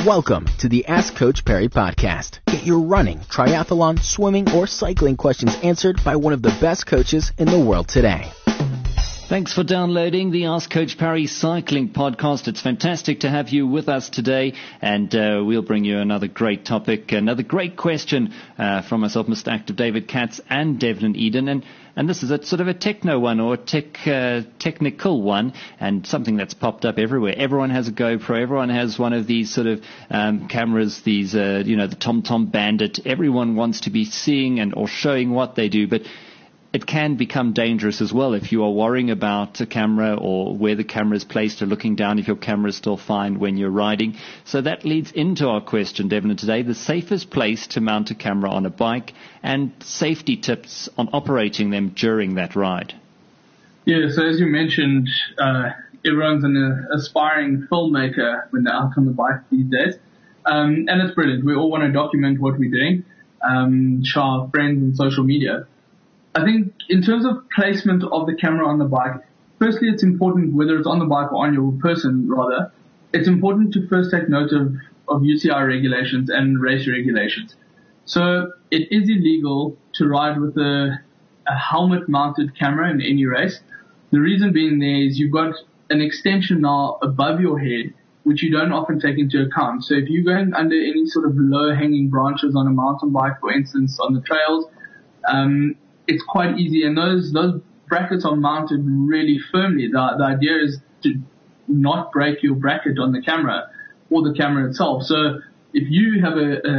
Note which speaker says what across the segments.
Speaker 1: Welcome to the Ask Coach Perry podcast. Get your running, triathlon, swimming, or cycling questions answered by one of the best coaches in the world today.
Speaker 2: Thanks for downloading the Ask Coach Perry Cycling Podcast. It's fantastic to have you with us today, and we'll bring you another great topic, another great question from myself, Mr. Active David Katz, and Devlin Eden. And this is a sort of a techno one, or a technical one, and something that's popped up everywhere. Everyone has a GoPro. Everyone has one of these sort of cameras, these, the TomTom Bandit. Everyone wants to be seeing or showing what they do, but it can become dangerous as well if you are worrying about a camera or where the camera is placed, or looking down if your camera is still fine when you're riding. So that leads into our question, Devlin, today, the safest place to mount a camera on a bike and safety tips on operating them during that ride.
Speaker 3: Yeah, so as you mentioned, everyone's an aspiring filmmaker when they're out on the bike these days. And it's brilliant. We all want to document what we're doing, show our friends on social media. I think in terms of placement of the camera on the bike, firstly, it's important, whether it's on the bike or on your person rather, it's important to first take note of UCI regulations and race regulations. So it is illegal to ride with a helmet-mounted camera in any race. The reason being there is you've got an extension now above your head, which you don't often take into account. So if you're going under any sort of low-hanging branches on a mountain bike, for instance, on the trails, it's quite easy, and those brackets are mounted really firmly. The idea is to not break your bracket on the camera or the camera itself. So if you have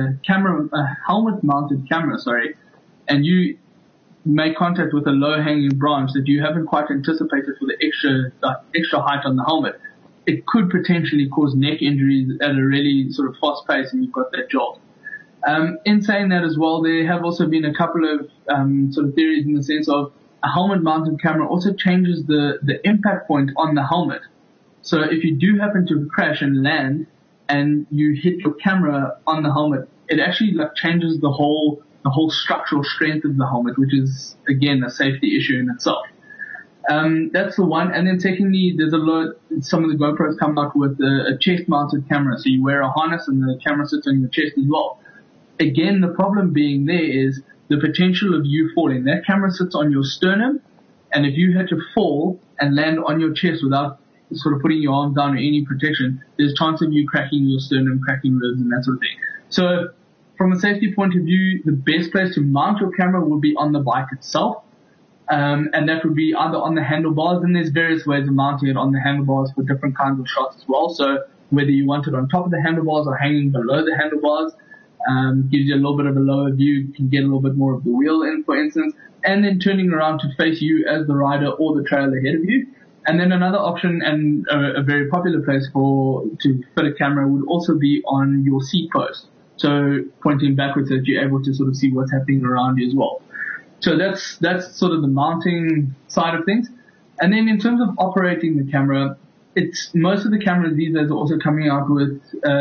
Speaker 3: a helmet-mounted camera, and you make contact with a low-hanging branch that you haven't quite anticipated for the extra height on the helmet, it could potentially cause neck injuries at a really sort of fast pace, and you've got that jolt. In saying that as well, there have also been a couple of sort of theories in the sense of a helmet-mounted camera also changes the impact point on the helmet. So if you do happen to crash and land and you hit your camera on the helmet, it actually changes the whole structural strength of the helmet, which is again a safety issue in itself. That's the one. And then secondly, some of the GoPros come out with a chest-mounted camera, so you wear a harness and the camera sits on your chest as well. Again, the problem being there is the potential of you falling. That camera sits on your sternum, and if you had to fall and land on your chest without sort of putting your arms down or any protection, there's a chance of you cracking your sternum, cracking ribs, and that sort of thing. So from a safety point of view, the best place to mount your camera would be on the bike itself, and that would be either on the handlebars, and there's various ways of mounting it on the handlebars for different kinds of shots as well. So whether you want it on top of the handlebars or hanging below the handlebars, gives you a little bit of a lower view. You can get a little bit more of the wheel in, for instance, and then turning around to face you as the rider or the trail ahead of you. And then another option, and a very popular place to fit a camera, would also be on your seat post. So pointing backwards, so that you're able to sort of see what's happening around you as well. So that's sort of the mounting side of things. And then in terms of operating the camera, most of the cameras these days are also coming out with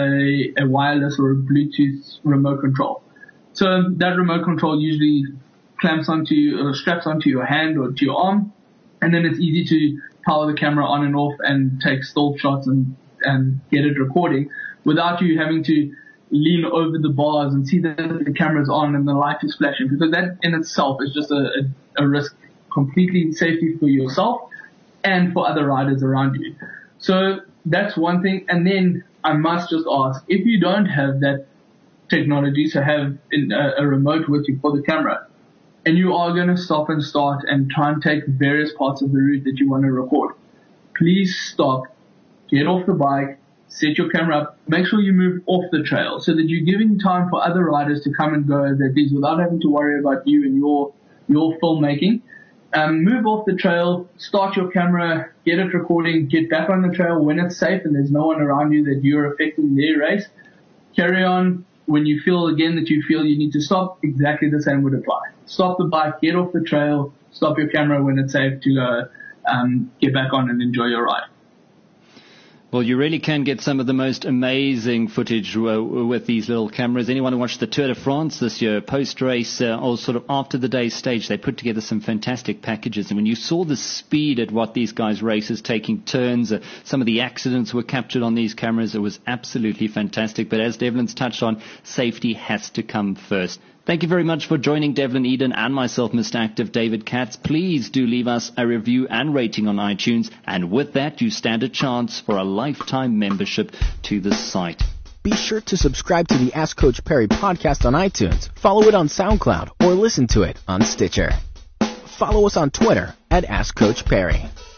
Speaker 3: a wireless or a Bluetooth remote control. So that remote control usually straps onto your hand or to your arm, and then it's easy to power the camera on and off and take still shots and get it recording without you having to lean over the bars and see that the camera's on and the light is flashing, because that in itself is just a risk, completely safety for yourself and for other riders around you. So that's one thing. And then I must just ask, if you don't have that technology to have a remote with you for the camera, and you are going to stop and start and try and take various parts of the route that you want to record, please stop, get off the bike, set your camera up, make sure you move off the trail so that you're giving time for other riders to come and go as they please without having to worry about you and your filmmaking. Move off the trail, start your camera, get it recording, get back on the trail when it's safe and there's no one around you that you're affecting their race. Carry on. When you feel again that you feel you need to stop, exactly the same would apply. Stop the bike, get off the trail, stop your camera when it's safe to get back on and enjoy your ride.
Speaker 2: Well, you really can get some of the most amazing footage with these little cameras. Anyone who watched the Tour de France this year, post-race or sort of after the day's stage, they put together some fantastic packages. And when you saw the speed at what these guys' races, taking turns, some of the accidents were captured on these cameras. It was absolutely fantastic. But as Devlin's touched on, safety has to come first. Thank you very much for joining Devlin Eden and myself, Mr. Active David Katz. Please do leave us a review and rating on iTunes. And with that, you stand a chance for a lifetime membership to the site.
Speaker 1: Be sure to subscribe to the Ask Coach Perry podcast on iTunes, follow it on SoundCloud, or listen to it on Stitcher. Follow us on Twitter at Ask Coach Perry.